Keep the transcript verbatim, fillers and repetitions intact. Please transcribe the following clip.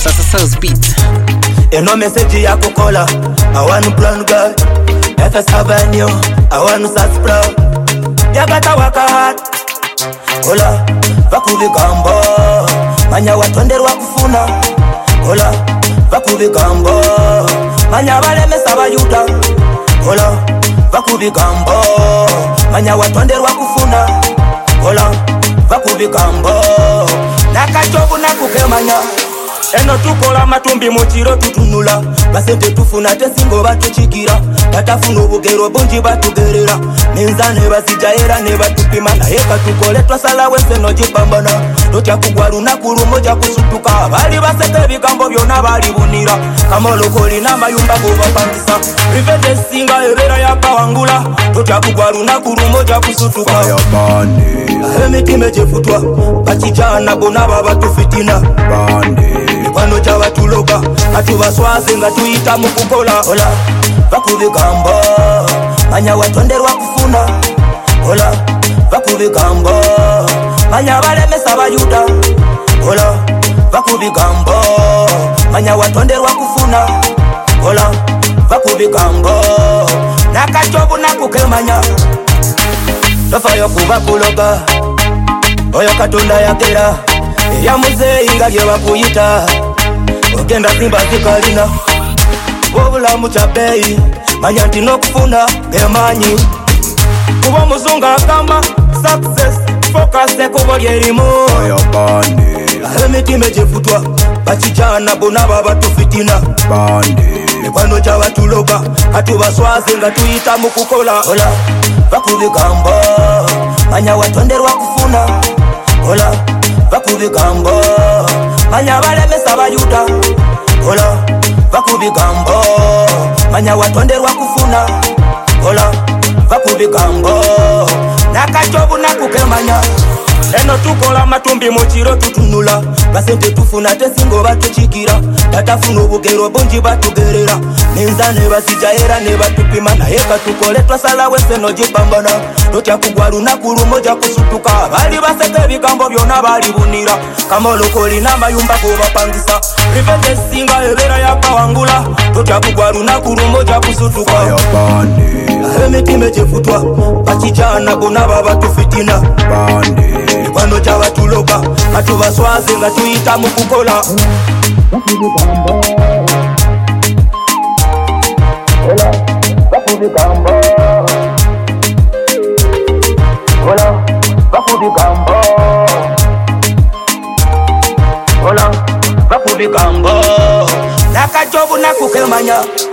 Sasa South Beat. Eno message ya kukola I want plan girl F S Avenue I want such proud Yagata waka hard Kola Vakubi gambo Manya watonderwa kufuna Kola Vakubi gambo Manya wale mesaba yuta Kola Vakubi gambo Manya watonderwa kufuna Kola Vakubi gambo Nakachobu nakukemanya Eno tukola matumbi muchiro tutunula Basente tufuna tesingo batuchikira Batafuna ubugero bunji batugerera Ninzane basijaera ne batupima Na heka tukole twasala wese no jipambana Totya kugwaru na kurumoja kusutuka Bali basete bikambo byona bali bunira Kamolo koli na mayumba kubapangisa Rivete singa ebera ya kawangula Totya kugwaru na kurumoja kusutuka Firebandi Ahemiti mejefutwa Bachijana bonaba batufitina Bandi Kwano chawa tuloga Atuwa swazi nga tuita mukukola Ola Vakubi gambo Manya watonderwa kufuna Ola Vakubi gambo Manya wale mesaba yuta Ola Vakubi gambo Manya watonderwa kufuna Ola Vakubi gambo Nakachobu nakukemanya Tofa yokuba kuloga Oyo katonda yakera Ya muze inga gye bakuyita Ogenda simba zikalina Obulamu kya beyi Manya nti n'okufuna gemanyi Kuba muzunga agamba Success Focus kubo lyerimu Firebandi Emitima egyefutwa Bakijana bona baba tufitina Bandi Mikwano gy'abatuloga Katubaswaze nga tuyita mu kukola Ola Vakubi gambo Manya watonderwa kufuna Ola Vakubi gambo Manya balemesa bayuta Ola Vakubi gambo Manya watonderwa kufuna Ola Vakubi gambo Nakachobu nakukemanya Eno tukola matumbi muchiro tutunula Basente tufuna tesingo batuchikira Batafuna ubugero bunji batugerera Ninzane basijaera ne batupima Na heka tukole twasala wese no jipambana Totya kugwaru na kurumoja kusutuka Bali basete bikambo byona bali bunira Kamolo koli na mayumba kubapangisa Rivete singa ebera ya kawangula Totya kugwaru na kurumoja kusutuka Firebandi Emitima egyefutwa Bakijana bona baba tufitina Bandi Kwano chawa tuloga Atubaswaze nga tuyita mu kukola Vakubi gambo Ola Vakubi gambo Ola Vakubi gambo Ola Vakubi gambo Nakachobu nakukemanya